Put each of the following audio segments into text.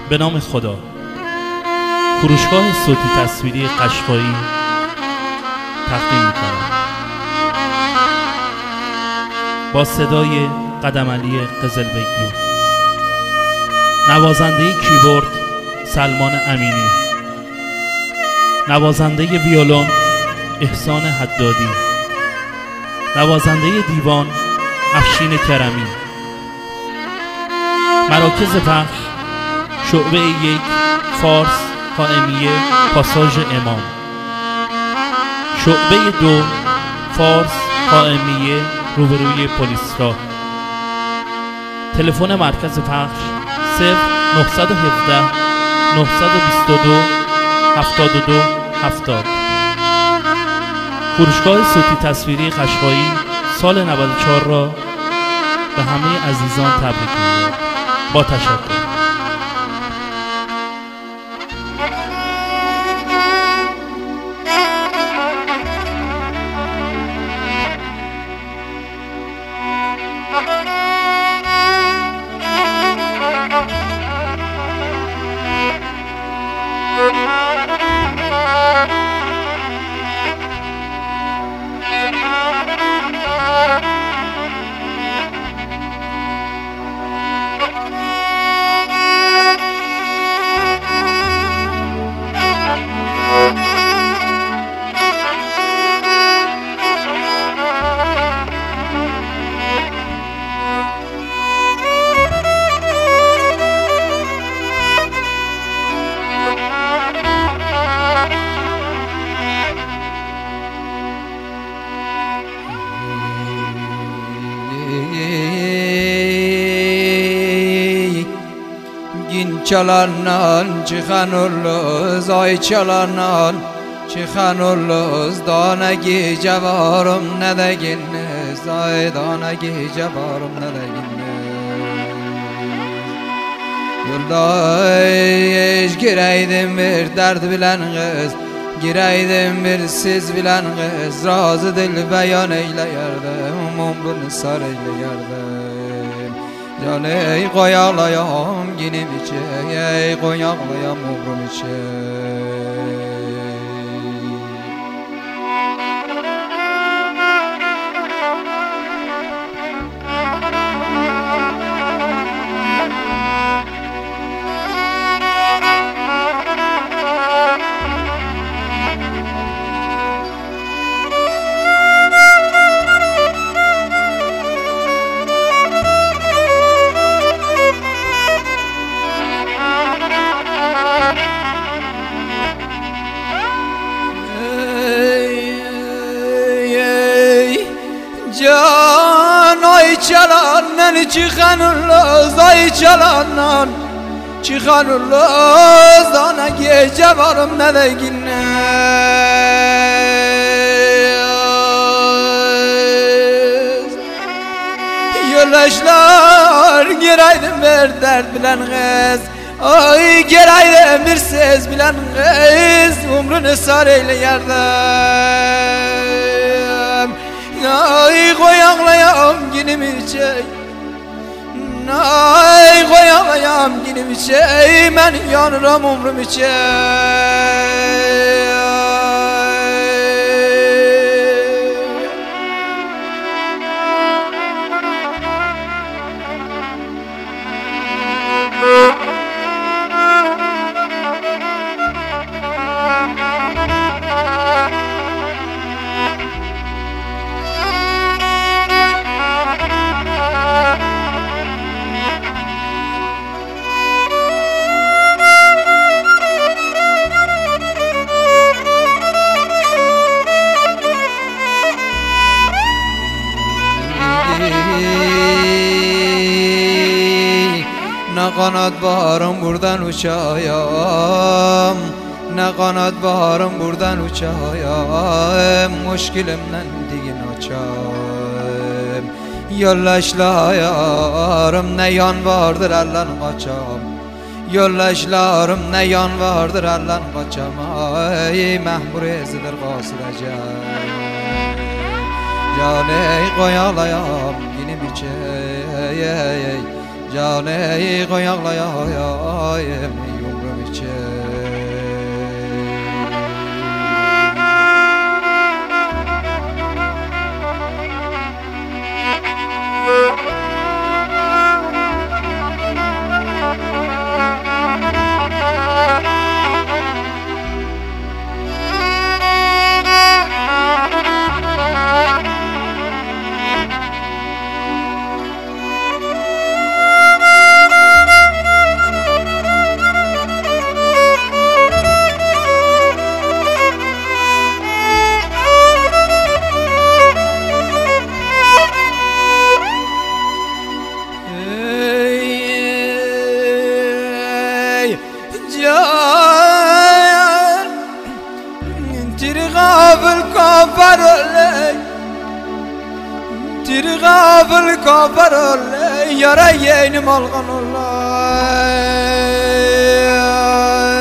به نام خدا. فروشگاه صوتی تصویری قشقایی تقدیم می‌کنم با صدای قدمعلی قزلبگلو، نوازنده کیبورد سلمان امینی، نوازنده ویولون احسان حدادی، نوازنده دیوان افشین کرمی. مراکز پخش: شعبه 1 فارس قائمیه پاساژ امام، شعبه 2 فارس قائمیه روبروی پلیس راه. تلفن مرکز پخش 0917 922 72 70. فروشگاه صوتی تصویری قشقایی سال 94 را به همه عزیزان تبریک می‌گویم. با تشکر. Çalanan çıkanurluz ay çalanan çıkanurluz dana gece varım ne de ginniz ay dana gece varım ne de ginniz yolda gireydim bir dert bilen kız gireydim bir siz bilen kız razı dil beyan eyle yardım umrunu sar eyle yardım Caney koyağlayam ginim içe ey koyağlayam umrum içe Canay çalanan çıkanurluz ay çalanan çıkanurluz dana gece varım ne de gündüz yollaşlar gireydim bir dert bilen kız ay gireydim bir ses bilen kız umrunu sar eyle yardım Ay koyağlayam ginim içey Ay koyağlayam ginim içey Ben yanıram umrum içey Ne kanat varım buradan uçayım Ne kanat varım buradan uçayım Muşkilimden digin açayım Yollaşlarım ne yan vardır Allah'ın kaçam Yollaşlarım ne yan vardır Allah'ın kaçam Ay mehmur ezilir kasılacağım Caney koyalayam ginim içey جانه قایقلایم یمرم چه غافل كافر يا ريين ملغن الله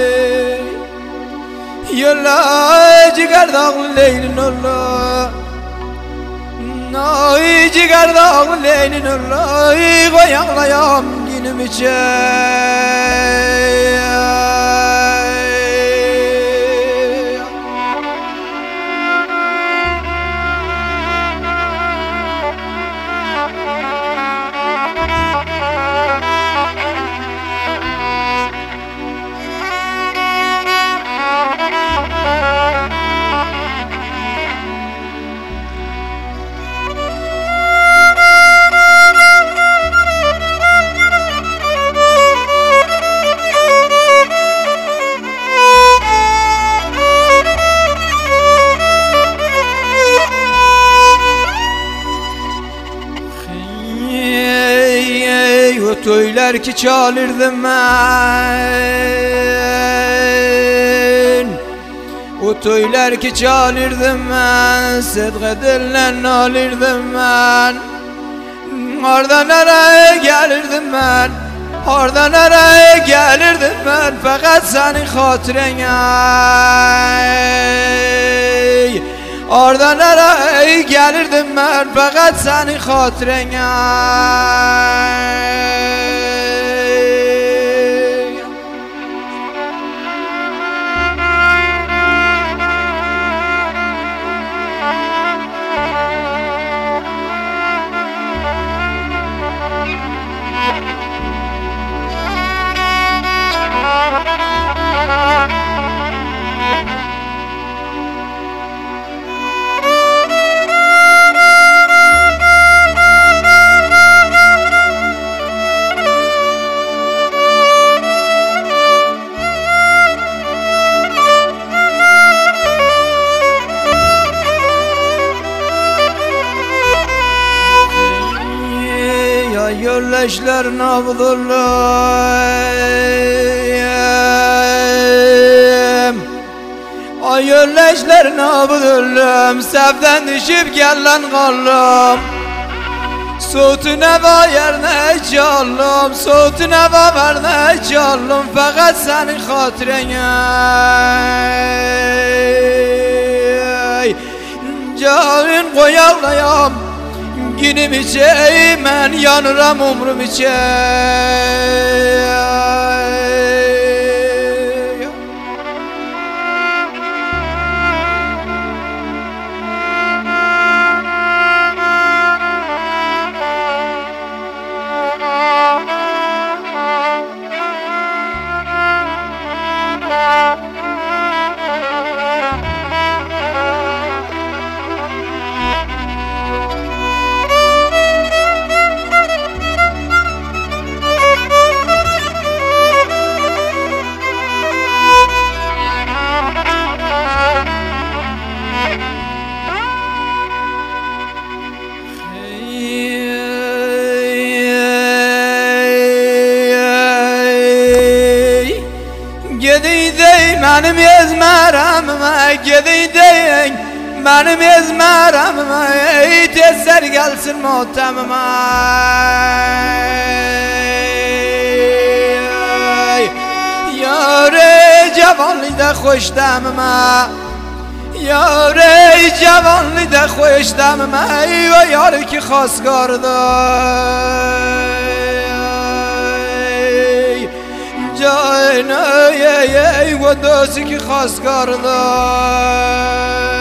يلا جگر داغ ليل الله ناي جگر داغ ليل الله غيغ ليام Toylar ki çalırdım ben, o toylar ki çalırdım ben, sedgedilen alırdım ben. Oradan nereye gelirdim ben, oradan nereye gelirdim ben, fakat senin hatırına. Oradan nereye gelirdim ben, fakat senin hatırına. Yolleşler nabdullum, ay yolleşler nabdullum, sevden düşüp gelen kallım. Soğutu neva yerine callım, soğutu neva verine callım, fakat senin hatırına. Canın koyarlayam günüm içe, ben yanıram umrum içe. Benim ezmeramıma gideydin, benim ezmeramıma tezler gelsin muhtemime. Yâre cavanlı da hoş demime, yâre cavanlı da hoş demime, ve yâre ki khas garda. ey ey ey وداسی که خواستگار دار